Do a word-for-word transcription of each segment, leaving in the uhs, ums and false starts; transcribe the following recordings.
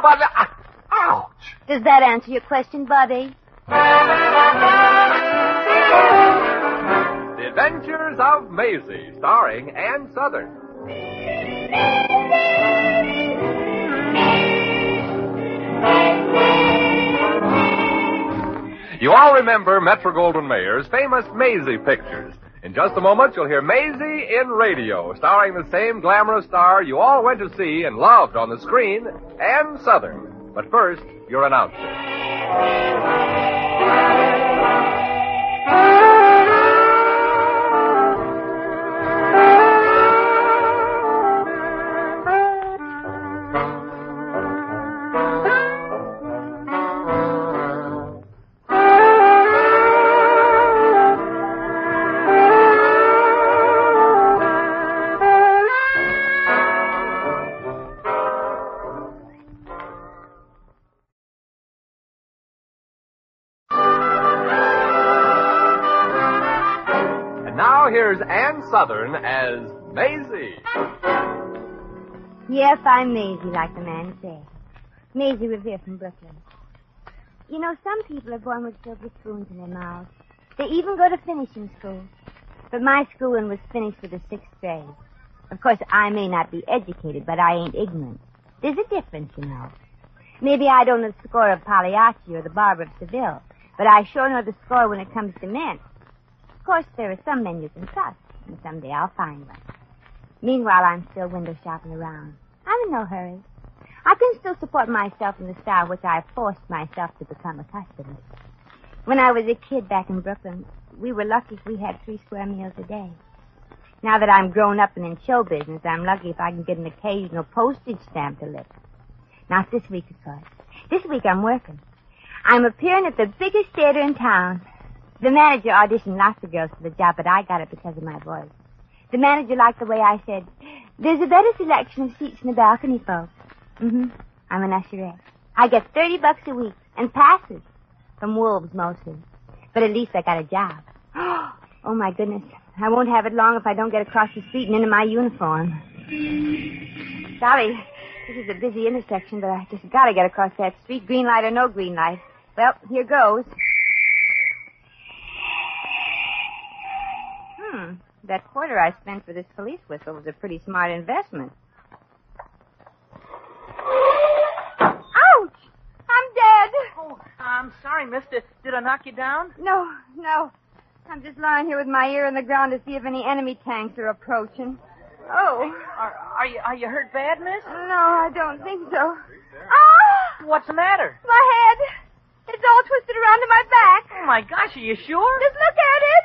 Buddy. Ouch. Does that answer your question, Buddy? The Adventures of Maisie, starring Ann Sothern. You all remember Metro-Goldwyn-Mayer's famous Maisie pictures. In just a moment, you'll hear Maisie in radio, starring the same glamorous star you all went to see and loved on the screen, Ann Sothern. But first, your announcer. Here's Ann Sothern as Maisie. Yes, I'm Maisie, like the man said. Maisie Revere from Brooklyn. You know, some people are born with silver spoons in their mouths. They even go to finishing school. But my schooling was finished with the sixth grade. Of course, I may not be educated, but I ain't ignorant. There's a difference, you know. Maybe I don't know the score of Pagliacci or the Barber of Seville, but I sure know the score when it comes to men. Of course, there are some men you can trust, and someday I'll find one. Meanwhile, I'm still window shopping around. I'm in no hurry. I can still support myself in the style which I forced myself to become accustomed. When I was a kid back in Brooklyn, we were lucky if we had three square meals a day. Now that I'm grown up and in show business, I'm lucky if I can get an occasional postage stamp to live. Not this week, of course. This week I'm working. I'm appearing at the biggest theater in town. The manager auditioned lots of girls for the job, but I got it because of my voice. The manager liked the way I said, "There's a better selection of seats in the balcony, folks." Mm-hmm. I'm an usherette. I get thirty bucks a week, and passes. From wolves, mostly. But at least I got a job. Oh, my goodness. I won't have it long if I don't get across the street and into my uniform. Sorry, this is a busy intersection, but I just gotta get across that street, green light or no green light. Well, here goes. Hmm, that quarter I spent for this police whistle was a pretty smart investment. Ouch! I'm dead! Oh, I'm sorry, mister. Did I knock you down? No, no. I'm just lying here with my ear on the ground to see if any enemy tanks are approaching. Oh. Are, are you are you hurt bad, miss? No, I don't think so. Ah! What's the matter? My head. It's all twisted around to my back. Oh, my gosh, are you sure? Just look at it.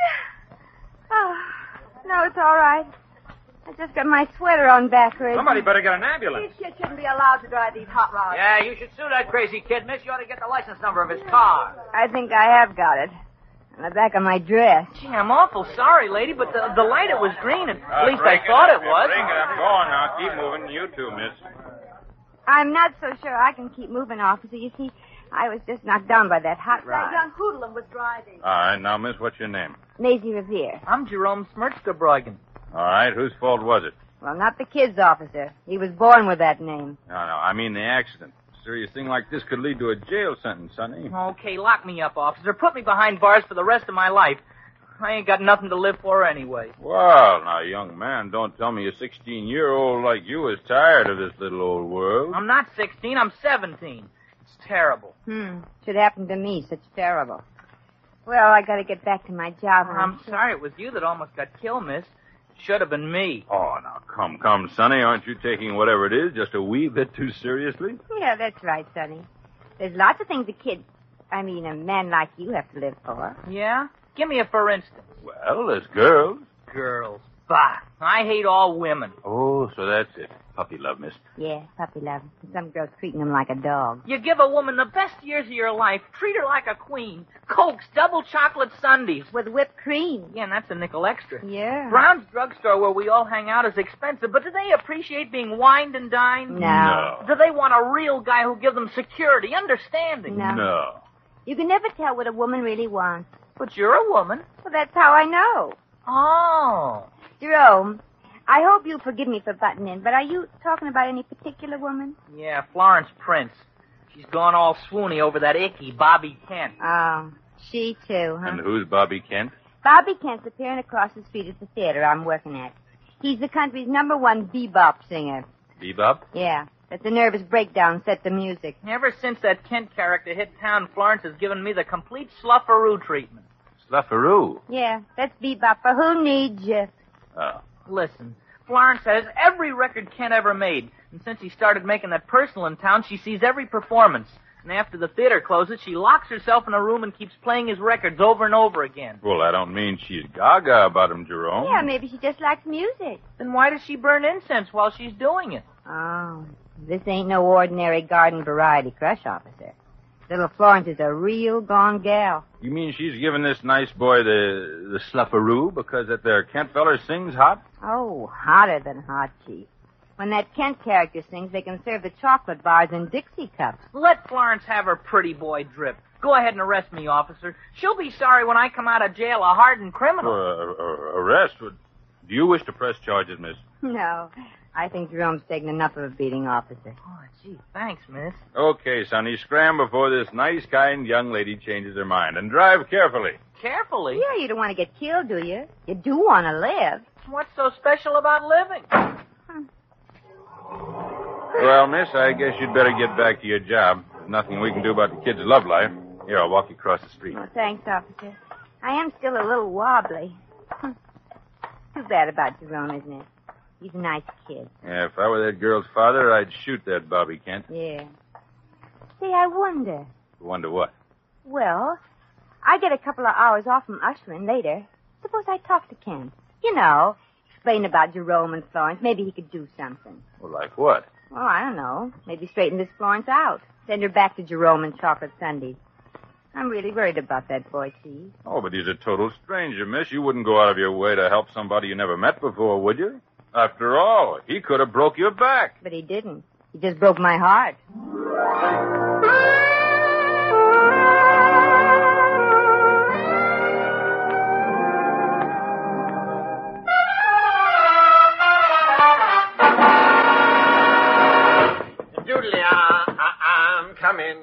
Oh, no, it's all right. I just got my sweater on backwards. Somebody better get an ambulance. These kids shouldn't be allowed to drive these hot rods. Yeah, you should sue that crazy kid, miss. You ought to get the license number of his car. I think I have got it. On the back of my dress. Gee, I'm awful sorry, lady, but the, the light, it was green, and Uh, at least I break thought up, it was. Break it up. Go on now. Keep moving. You too, miss. I'm not so sure I can keep moving, officer. You see, I was just knocked down by that hot That rod. young hoodlum was driving. All right. Now, miss, what's your name? Maisie Revere. I'm Jerome Smirtskabroigan. All right. Whose fault was it? Well, not the kid's officer. He was born with that name. No, no. I mean the accident. A serious thing like this could lead to a jail sentence, Sonny. Okay, lock me up, officer. Put me behind bars for the rest of my life. I ain't got nothing to live for anyway. Well, now, young man, don't tell me a sixteen-year-old like you is tired of this little old world. I'm not sixteen, I'm seventeen. It's terrible. Hmm. Should happen to me. Such terrible. Well, I gotta get back to my job. I'm sorry it was you that almost got killed, miss. Should have been me. Oh, now, come, come, Sonny. Aren't you taking whatever it is just a wee bit too seriously? Yeah, that's right, Sonny. There's lots of things a kid, I mean, a man like you have to live for. Yeah? Give me a for instance. Well, there's girls. Girls. Bah. I hate all women. Oh, so that's it. Puppy love, miss. Yeah, puppy love. Some girls treating him like a dog. You give a woman the best years of your life. Treat her like a queen. Cokes, double chocolate sundaes. With whipped cream. Yeah, and that's a nickel extra. Yeah. Brown's drugstore where we all hang out is expensive, but do they appreciate being wined and dined? No. No. Do they want a real guy who gives them security, understanding? No. No. You can never tell what a woman really wants. But you're a woman. Well, that's how I know. Oh. Jerome, I hope you'll forgive me for butting in, but are you talking about any particular woman? Yeah, Florence Prince. She's gone all swoony over that icky Bobby Kent. Oh, she too, huh? And who's Bobby Kent? Bobby Kent's appearing across the street at the theater I'm working at. He's the country's number one bebop singer. Bebop? Yeah, that's a nervous breakdown set to music. Ever since that Kent character hit town, Florence has given me the complete slufferoo treatment. Slufferoo? Yeah, that's bebop for who needs you. Oh. Listen, Florence has every record Kent ever made. And since he started making that personal in town, she sees every performance. And after the theater closes, she locks herself in a room and keeps playing his records over and over again. Well, I don't mean she's gaga about him, Jerome. Yeah, maybe she just likes music. Then why does she burn incense while she's doing it? Oh, this ain't no ordinary garden variety crush, officer. Little Florence is a real gone gal. You mean she's giving this nice boy the the slufferoo because that there Kent feller sings hot? Oh, hotter than hot, Chief. When that Kent character sings, they can serve the chocolate bars in Dixie cups. Let Florence have her pretty boy drip. Go ahead and arrest me, officer. She'll be sorry when I come out of jail a hardened criminal. Uh, uh, arrest? Do you wish to press charges, miss? No, I think Jerome's taken enough of a beating, officer. Oh, gee, thanks, miss. Okay, Sonny, scram before this nice, kind young lady changes her mind. And drive carefully. Carefully? Yeah, you don't want to get killed, do you? You do want to live. What's so special about living? Well, miss, I guess you'd better get back to your job. There's nothing we can do about the kid's love life. Here, I'll walk you across the street. Well, thanks, officer. I am still a little wobbly. Too bad about Jerome, isn't it? He's a nice kid. Yeah, if I were that girl's father, I'd shoot that Bobby Kent. Yeah. Say, I wonder. Wonder what? Well, I get a couple of hours off from ushering later. Suppose I talk to Kent. You know, explain about Jerome and Florence. Maybe he could do something. Well, like what? Well, I don't know. Maybe straighten this Florence out. Send her back to Jerome and chocolate sundaes. I'm really worried about that boy, Steve. Oh, but he's a total stranger, miss. You wouldn't go out of your way to help somebody you never met before, would you? After all, he could have broke your back. But he didn't. He just broke my heart. Come in.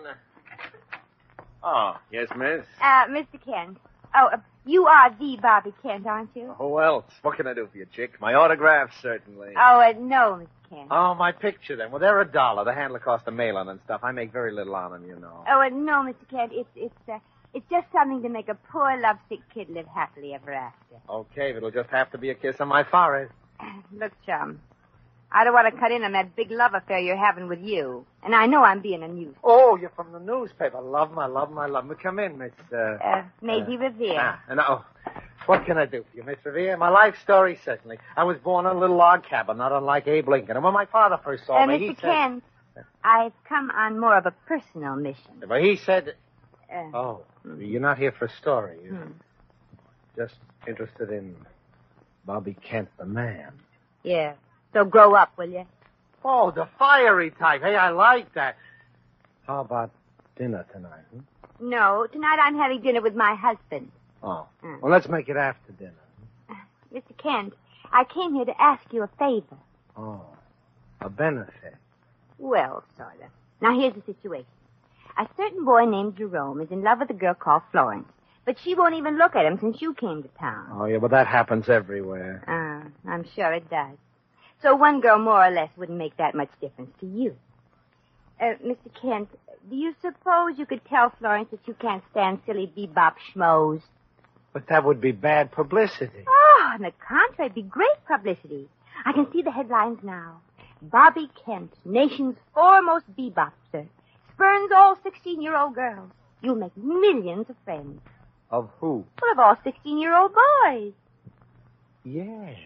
Oh, yes, miss? Uh, Mister Kent. Oh, uh, you are the Bobby Kent, aren't you? Who else? What can I do for you, chick? My autograph, certainly. Oh, uh, no, Mister Kent. Oh, my picture, then. Well, they're a dollar. The handler cost a mail on and stuff. I make very little on them, you know. Oh, uh, no, Mister Kent. It's, it's, uh, it's just something to make a poor lovesick kid live happily ever after. Okay, but it'll just have to be a kiss on my forehead. Look, chum, I don't want to cut in on that big love affair you're having with you. And I know I'm being a nuisance. Oh, you're from the newspaper. Love my love my love me. Come in, Miss... Uh, uh Maisie uh, Revere. Ah, and, oh, what can I do for you, Miss Revere? My life story, certainly. I was born in a little log cabin, not unlike Abe Lincoln. And when my father first saw uh, me, Mister he said... Kent, I've come on more of a personal mission. But he said... Uh, oh, you're not here for a story. You're hmm. just interested in Bobby Kent, the man. Yeah. So grow up, will you? Oh, the fiery type. Hey, I like that. How about dinner tonight? Hmm? No, tonight I'm having dinner with my husband. Oh. Mm. Well, let's make it after dinner. Uh, Mister Kent, I came here to ask you a favor. Oh. A benefit. Well, sort of. Now, here's the situation. A certain boy named Jerome is in love with a girl called Florence, but she won't even look at him since you came to town. Oh, yeah, but that happens everywhere. Ah, I'm sure it does. So one girl more or less wouldn't make that much difference to you. Uh, Mister Kent, do you suppose you could tell Florence that you can't stand silly bebop schmoes? But that would be bad publicity. Oh, on the contrary, it'd be great publicity. I can see the headlines now. Bobby Kent, nation's foremost bebopster, spurns all sixteen-year-old girls. You'll make millions of friends. Of who? Well, of all sixteen-year-old boys. Yeah.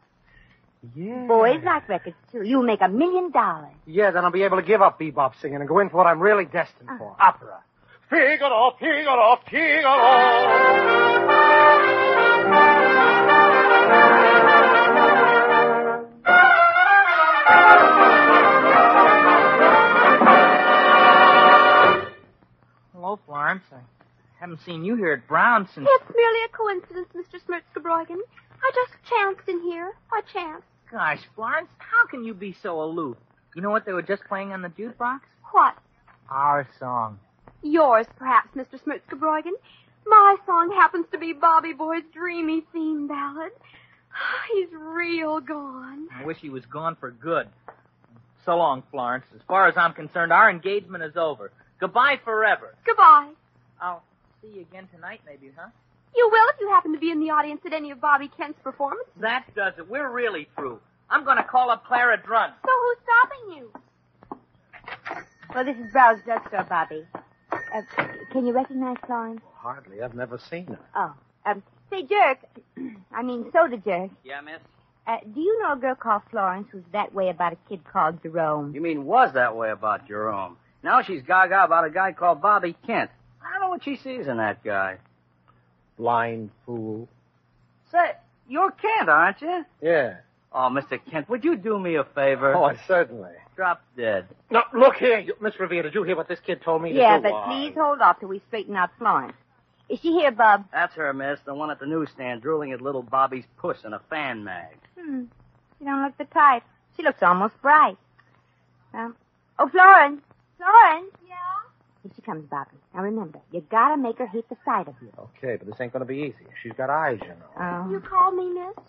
Yeah. Boys like records, too. You'll make a million dollars. Yeah, then I'll be able to give up bebop singing and go in for what I'm really destined uh. for. Opera. Figaro, Figaro, Figaro. Hello, Florence. I haven't seen you here at Brown since... It's merely a coincidence, Mister Smirtskabroigan. I just chanced in here. By chance. Gosh, Florence, how can you be so aloof? You know what they were just playing on the jukebox? What? Our song. Yours, perhaps, Mister Smutzgebräugen. My song happens to be Bobby Boy's dreamy theme ballad. He's real gone. I wish he was gone for good. So long, Florence. As far as I'm concerned, our engagement is over. Goodbye forever. Goodbye. I'll see you again tonight, maybe, huh? You will if you happen to be in the audience at any of Bobby Kent's performances. That does it. We're really through. I'm going to call up Clara Drun. So who's stopping you? Well, this is Brow's drugstore, Bobby. Uh, can you recognize Florence? Hardly. I've never seen her. Oh. Um, say, Jerk. I mean, Soda Jerk. Yeah, miss? Uh, do you know a girl called Florence who's that way about a kid called Jerome? You mean was that way about Jerome? Now she's gaga about a guy called Bobby Kent. I don't know what she sees in that guy. Blind fool. Say, you're Kent, aren't you? Yeah. Oh, Mister Kent, would you do me a favor? Oh, certainly. Drop dead. No, look here, you, Miss Revere. Did you hear what this kid told me to Yeah, do? but Why? please hold off till we straighten out Florence. Is she here, Bub? That's her, miss. The one at the newsstand drooling at little Bobby's puss in a fan mag. Hmm. She don't look the type. She looks almost bright. Um, oh, Florence. Florence. Yeah? Here she comes, Bobby. Now remember, you gotta make her hate the sight of you. Okay, but this ain't going to be easy. She's got eyes, you know. Oh. You called me, miss?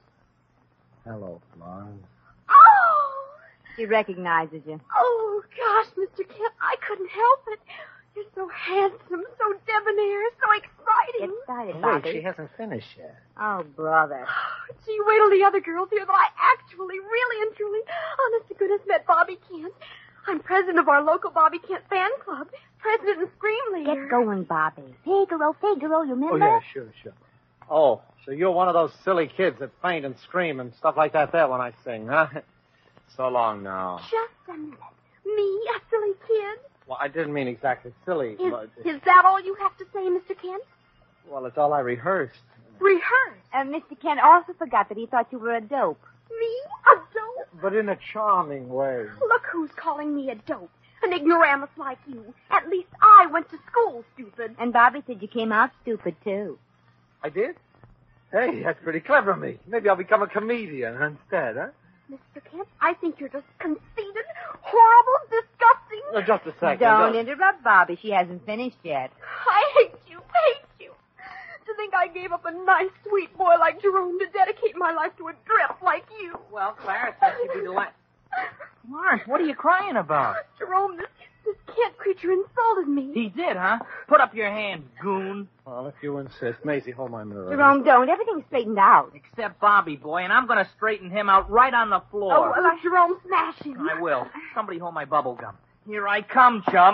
Hello, Florence. Oh! She recognizes you. Oh, gosh, Mister Kent, I couldn't help it. You're so handsome, so debonair, so Get exciting. started, Wait, Bobby. she hasn't finished yet. Oh, brother. Gee, wait till the other girls hear that I actually, really and truly, honest to goodness, met Bobby Kent. I'm president of our local Bobby Kent fan club. President and scream leader. Get going, Bobby. Figaro, Figaro, you remember? Oh, yeah, sure, sure. Oh, so you're one of those silly kids that faint and scream and stuff like that there when I sing, huh? So long now. Just a minute. Me, a silly kid? Well, I didn't mean exactly silly, Is, but... is that all you have to say, Mister Kent? Well, it's all I rehearsed. Rehearse. Uh, Mister Kent also forgot that he thought you were a dope. Me? A dope? But in a charming way. Look who's calling me a dope. An ignoramus like you. At least I went to school, stupid. And Bobby said you came out stupid, too. I did? Hey, that's pretty clever of me. Maybe I'll become a comedian instead, huh? Mister Kent, I think you're just conceited, horrible, disgusting. Uh, just a second. Don't Uh, interrupt Bobby. She hasn't finished yet. I hate you, hate you. To think I gave up a nice, sweet boy like Jerome to dedicate my life to a drip like you. Well, Clara said she'd be delighted. Florence, what are you crying about? Jerome, this, this Kent creature insulted me. He did, huh? Put up your hands, goon. Well, if you insist. Maisie, hold my mirror. Jerome, don't. Everything's straightened out. Except Bobby, boy, and I'm going to straighten him out right on the Oh, floor. well, Jerome, smash him. I will. Somebody hold my bubble gum. Here I come, chum.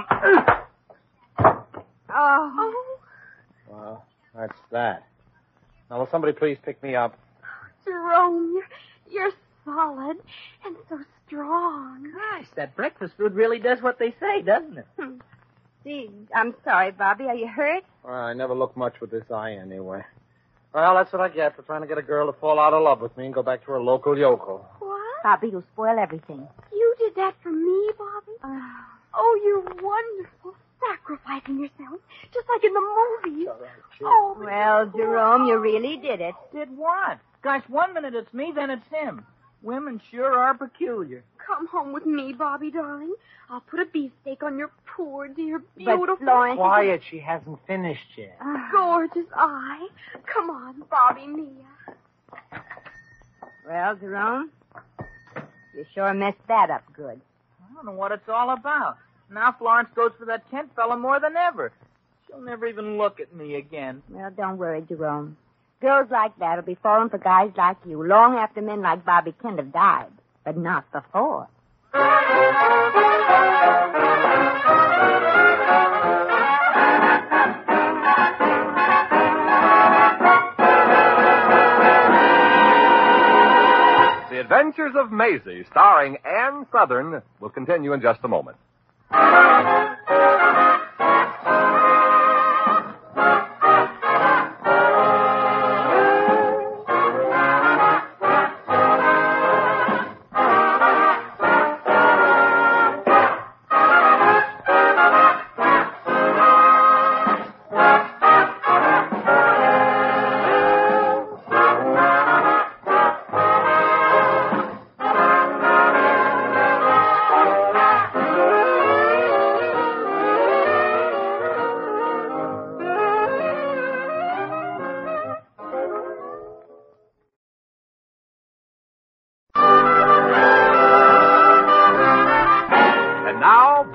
Oh. Oh, Well, that's that. Now, will somebody please pick me up? Jerome, you're, you're solid and so strong. Gosh, that breakfast food really does what they say, doesn't it? See, I'm sorry, Bobby. Are you hurt? Well, I never look much with this eye anyway. Well, that's what I get for trying to get a girl to fall out of love with me and go back to her local yokel. What? Bobby, you'll spoil everything. You did that for me, Bobby? Oh, you're wonderful. Sacrificing yourself, just like in the movies. Oh, but Well, you're Jerome, you horrible. really did it. Did what? Gosh, one minute it's me, then it's him. Women sure are peculiar. Come home with me, Bobby, darling. I'll put a beefsteak on your poor, dear, beautiful, But Florence... Quiet, she hasn't finished yet. Ah. gorgeous eye. Come on, Bobby Mia. Well, Jerome, you sure messed that up good. I don't know what it's all about. Now Florence goes for that Kent fella more than ever. She'll never even look at me again. Well, don't worry, Jerome. Girls like that will be falling for guys like you long after men like Bobby Kent have died, but not before. The Adventures of Maisie, starring Ann Southern, will continue in just a moment.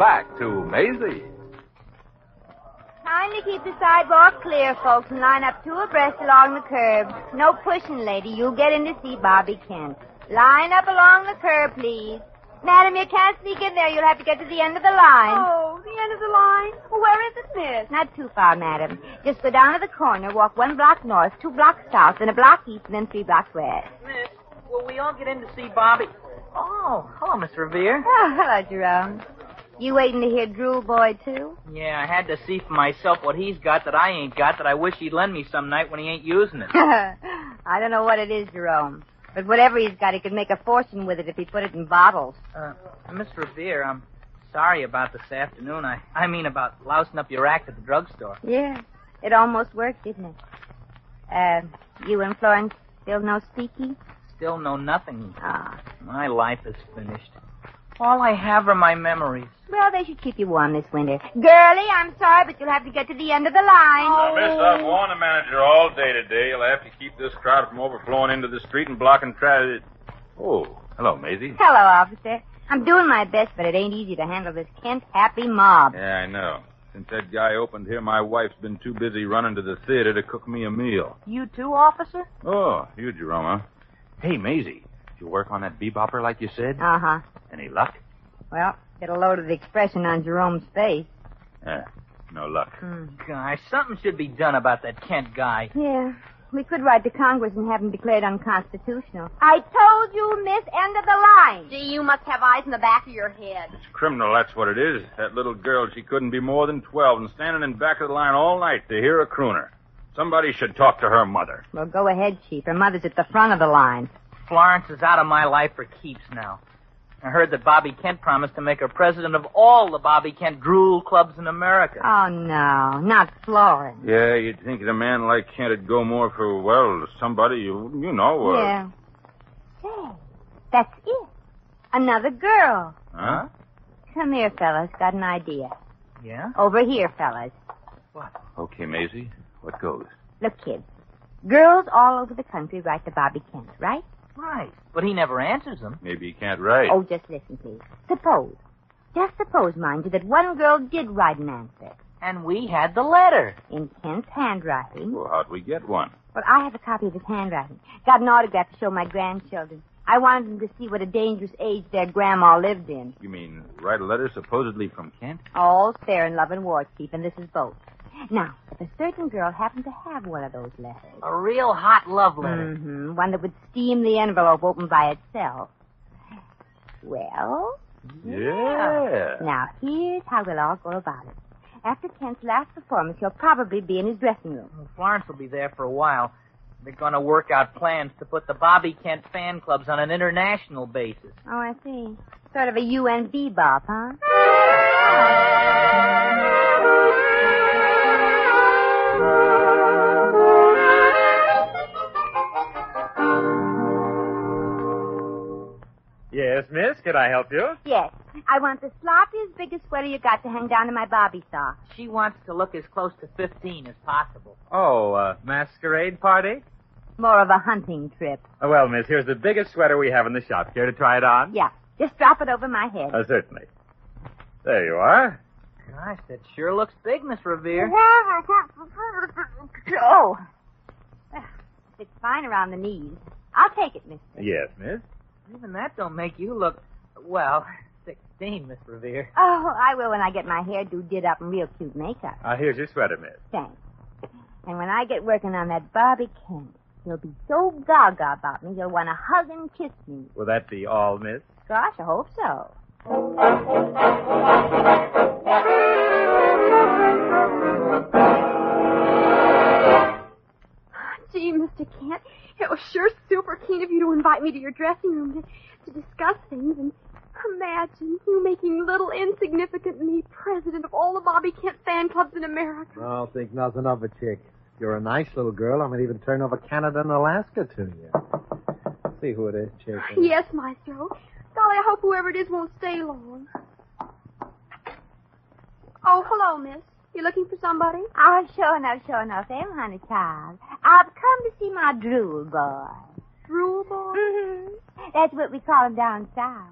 back to Maisie. Kindly keep the sidewalk clear, folks, and line up two abreast along the curb. No pushing, lady. You'll get in to see Bobby Kent. Line up along the curb, please. Madam, you can't sneak in there. You'll have to get to the end of the line. Oh, the end of the line? Well, where is it, miss? Not too far, madam. Just go down to the corner, walk one block north, two blocks south, then a block east, and then three blocks west. Miss, will we all get in to see Bobby? Oh, hello, Miss Revere. Oh, hello, Jerome. You waiting to hear Drool Boy, too? Yeah, I had to see for myself what he's got that I ain't got that I wish he'd lend me some night when he ain't using it. I don't know what it is, Jerome. But whatever he's got, he could make a fortune with it if he put it in bottles. Uh, Miss Revere, I'm sorry about this afternoon. I, I mean about lousing up your act at the drugstore. Yeah, it almost worked, didn't it? Uh, you and Florence still no speaky? Still know nothing. Ah. My life is finished. All I have are my memories. Well, they should keep you warm this winter. Girlie, I'm sorry, but you'll have to get to the end of the line. Now, miss, I've warned the manager all day today. He'll have to keep this crowd from overflowing into the street and blocking traffic. Oh, hello, Maisie. Hello, officer. I'm doing my best, but it ain't easy to handle this Kent happy mob. Yeah, I know. Since that guy opened here, my wife's been too busy running to the theater to cook me a meal. You too, officer? Oh, you, Jerome, huh? Hey, Maisie, did you work on that bebopper like you said? Uh-huh. Any luck? Well, get a load of the expression on Jerome's face. Yeah, no luck. Hmm. Gosh, something should be done about that Kent guy. Yeah. We could write to Congress and have him declared unconstitutional. I told you, miss, end of the line. Gee, you must have eyes in the back of your head. It's criminal, that's what it is. That little girl, she couldn't be more than twelve and standing in back of the line all night to hear a crooner. Somebody should talk to her mother. Well, go ahead, Chief. Her mother's at the front of the line. Florence is out of my life for keeps now. I heard that Bobby Kent promised to make her president of all the Bobby Kent drool clubs in America. Oh, no, not Florence. Yeah, you'd think that a man like Kent would go more for, well, somebody, you, you know. Uh... Yeah. Say, that's it. Another girl. Huh? Come here, fellas. Got an idea. Yeah? Over here, fellas. What? Okay, Maisie, what goes? Look, kids. Girls all over the country write to Bobby Kent, right? Right. But he never answers them. Maybe he can't write. Oh, just listen, please. Suppose, just suppose, mind you, that one girl did write an answer. And we had the letter. In Kent's handwriting. Well, how'd we get one? Well, I have a copy of his handwriting. Got an autograph to show my grandchildren. I wanted them to see what a dangerous age their grandma lived in. You mean write a letter supposedly from Kent? All's fair in love and war, Chief, and this is both. Now, if a certain girl happened to have one of those letters... A real hot love letter. Mm-hmm. One that would steam the envelope open by itself. Well... Yeah. Now, here's how we'll all go about it. After Kent's last performance, he'll probably be in his dressing room. Well, Florence will be there for a while. They're going to work out plans to put the Bobby Kent fan clubs on an international basis. Oh, I see. Sort of a U N bebop, huh? Yes, miss. Can I help you? Yes. I want the sloppiest, biggest sweater you got to hang down to my Bobby sock. She wants to look as close to fifteen as possible. Oh, uh, masquerade party? More of a hunting trip. Oh, well, miss, here's the biggest sweater we have in the shop. Care to try it on? Yeah. Just drop it over my head. Uh, certainly. There you are. Gosh, that sure looks big, Miss Revere. Oh. It's fine around the knees. I'll take it, miss. Yes, miss. Even that don't make you look, well, sixteen, Miss Revere. Oh, I will when I get my hairdo did up in real cute makeup. Uh, here's your sweater, miss. Thanks. And when I get working on that Bobby Kent, he'll be so gaga about me, he'll want to hug and kiss me. Will that be all, miss? Gosh, I hope so. Gee, Mister Kent, it was sure super keen of you to invite me to your dressing room to, to discuss things. And imagine you making little insignificant me president of all the Bobby Kent fan clubs in America. I'll think nothing of it, chick. You're a nice little girl. I might even turn over Canada and Alaska to you. Let's see who it is, chick. Yes, Maestro. Golly, I hope whoever it is won't stay long. Oh, hello, miss. You looking for somebody? Oh, sure enough, sure enough. Am, honey child. I've come to see my drool boy. Drool boy? Mm-hmm. That's what we call him down south.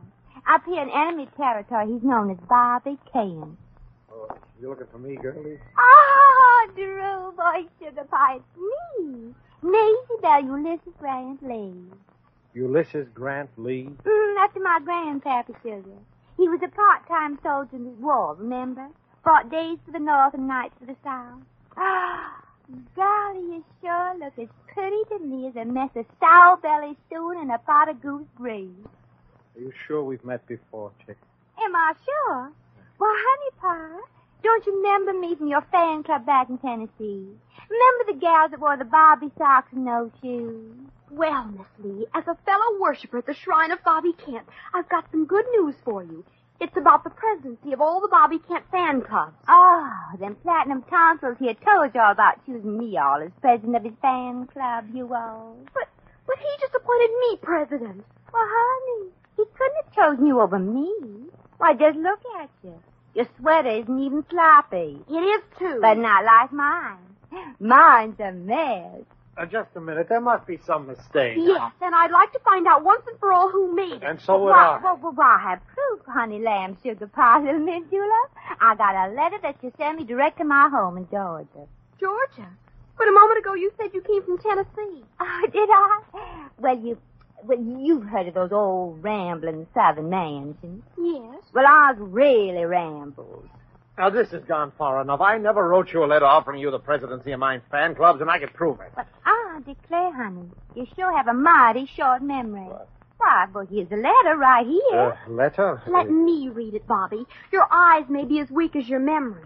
Up here in enemy territory, he's known as Bobby Kane. Oh, you looking for me, girlie? Oh, Drew, boy, sugar pie, it's me. Maisie Bell, Ulysses Grant Lee. Ulysses Grant Lee? Mm, after my grandpappy, sugar. He was a part-time soldier in the war, remember? Fought days for the North and nights for the South. Ah, golly, you sure look as pretty to me as a mess of sour-belly stewing in a pot of goose gravy. Are you sure we've met before, chick? Am I sure? Well, honey pie, don't you remember me from your fan club back in Tennessee? Remember the gals that wore the Bobby socks and no shoes? Well, Miss Lee, as a fellow worshiper at the shrine of Bobby Kent, I've got some good news for you. It's about the presidency of all the Bobby Kent fan clubs. Oh, them platinum tonsils he had told you all about choosing me all as president of his fan club, you all. But, but he just appointed me president. Well, honey, he couldn't have chosen you over me. Why, just look at you. Your sweater isn't even sloppy. It is, too. But not like mine. Mine's a mess. Uh, just a minute. There must be some mistake. Yes, and I'd like to find out once and for all who made it. And so would well, I. Well, well, well, I have proof, honey lamb, sugar pie, little Miss Julep. I got a letter that you sent me direct to my home in Georgia. Georgia? But a moment ago you said you came from Tennessee. Oh, did I? Well, you... Well, you've heard of those old rambling southern mansions. Yes. Well, ours really rambles. Now, this has gone far enough. I never wrote you a letter offering you the presidency of my fan clubs, and I can prove it. But I declare, honey, you sure have a mighty short memory. What? Why, well, here's a letter right here. Uh, letter? Let me read it, Bobby. Your eyes may be as weak as your memory.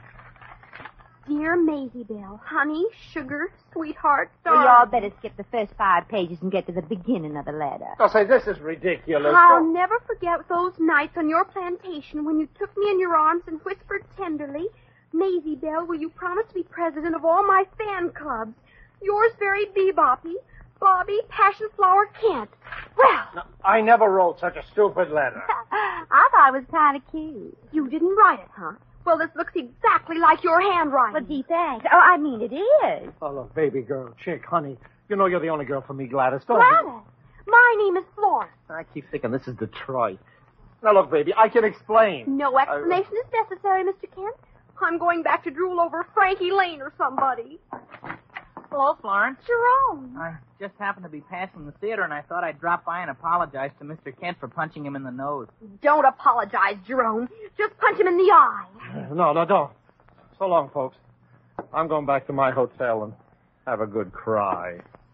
Dear Maisie Bell, honey, sugar, sweetheart, Well, darling. you all better skip the first five pages and get to the beginning of the letter. I'll say, this is ridiculous. I'll never forget those nights on your plantation when you took me in your arms and whispered tenderly, Maisie Bell, will you promise to be president of all my fan clubs? Yours very beboppy, Bobby Passion Flower Kent. Well, No, I never wrote such a stupid letter. I thought it was kind of cute. you didn't write it, huh? Well, this looks exactly like your handwriting. Well, gee, thanks. Oh, I mean, it is. Oh, look, baby girl, chick, honey. You know you're the only girl for me, Gladys. Don't Gladys, my name is Florence. I keep thinking this is Detroit. Now, look, baby, I can explain. No explanation is necessary, Mister Kent. I'm going back to drool over Frankie Lane or somebody. Hello, Florence. Jerome. I just happened to be passing the theater, and I thought I'd drop by and apologize to Mister Kent for punching him in the nose. Don't apologize, Jerome. Just punch him in the eye. No, no, don't. So long, folks. I'm going back to my hotel and have a good cry.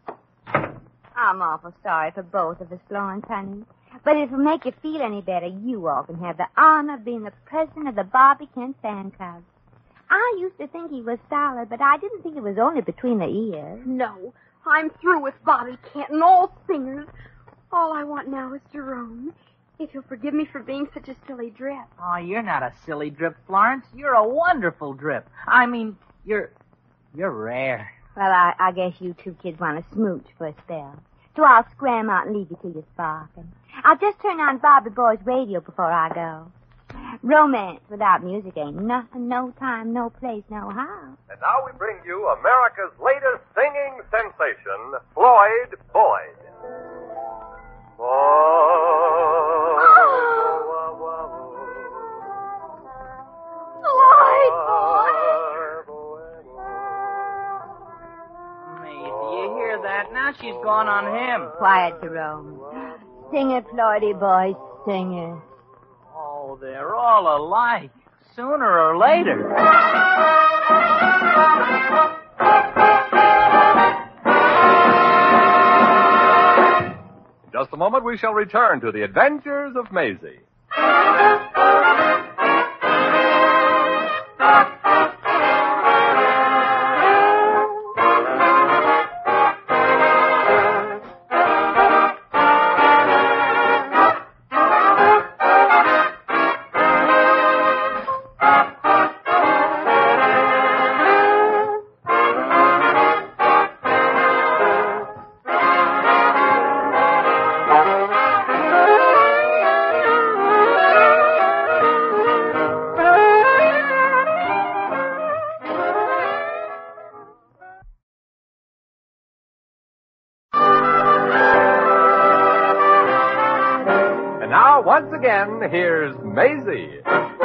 I'm awful sorry for both of us, Florence, honey. But if it'll make you feel any better, you all can have the honor of being the president of the Bobby Kent fan club. I used to think he was solid, but I didn't think it was only between the ears. No, I'm through with Bobby Kent and all singers. All I want now is Jerome. If you'll forgive me for being such a silly drip. Oh, you're not a silly drip, Florence. You're a wonderful drip. I mean, you're... you're rare. Well, I, I guess you two kids want to smooch for a spell. So I'll scram out and leave you to your sparking. I'll just turn on Bobby Boy's radio before I go. Romance without music ain't nothing, no time, no place, no how. And now we bring you America's latest singing sensation, Floyd Boyd. Maisie, you hear that? Now she's gone on him. Quiet, Jerome. Sing it, Floydie boy, sing it. Oh, they're all alike. Sooner or later. In just a moment, we shall return to the adventures of Maisie. now, once again, here's Maisie.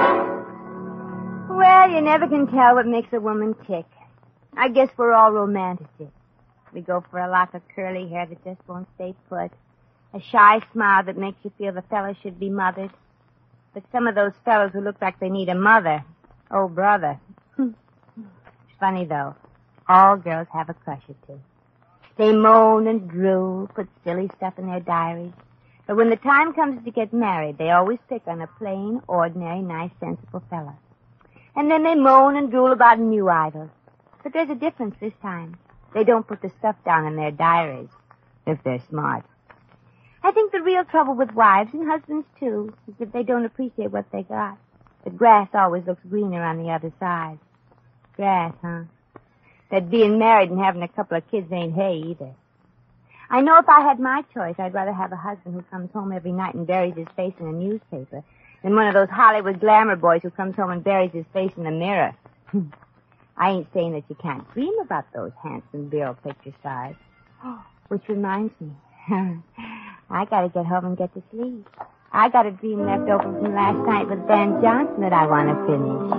Well, you never can tell what makes a woman tick. I guess we're all romanticists. We go for a lock of curly hair that just won't stay put. A shy smile that makes you feel the fella should be mothered. But some of those fellows who look like they need a mother. Oh, brother. It's funny, though. All girls have a crush or two. They moan and drool, put silly stuff in their diaries. But when the time comes to get married, they always pick on a plain, ordinary, nice, sensible fella. And then they moan and drool about new idols. But there's a difference this time. They don't put the stuff down in their diaries, if they're smart. I think the real trouble with wives, and husbands too, is that they don't appreciate what they got. The grass always looks greener on the other side. Grass, huh? That being married and having a couple of kids ain't hay either. I know if I had my choice, I'd rather have a husband who comes home every night and buries his face in a newspaper than one of those Hollywood glamour boys who comes home and buries his face in a mirror. I ain't saying that you can't dream about those handsome bureau picture stars. Oh, which reminds me, I gotta get home and get to sleep. I got a dream left over from last night with Ben Johnson that I want to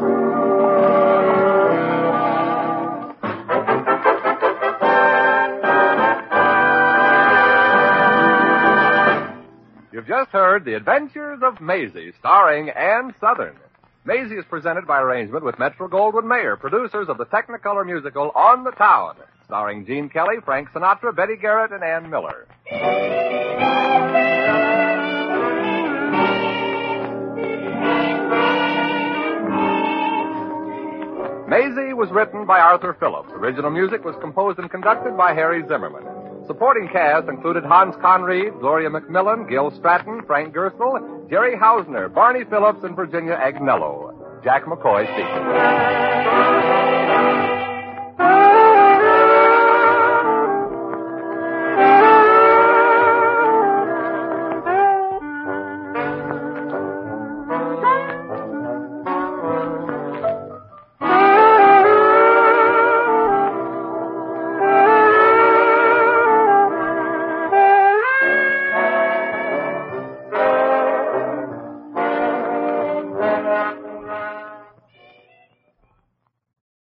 finish. You've just heard The Adventures of Maisie, starring Ann Southern. Maisie is presented by arrangement with Metro-Goldwyn-Mayer, producers of the Technicolor musical On the Town, starring Gene Kelly, Frank Sinatra, Betty Garrett, and Ann Miller. Maisie was written by Arthur Phillips. Original music was composed and conducted by Harry Zimmerman. Supporting cast included Hans Conried, Gloria McMillan, Gil Stratton, Frank Gerstle, Jerry Hausner, Barney Phillips, and Virginia Agnello. Jack McCoy speaking.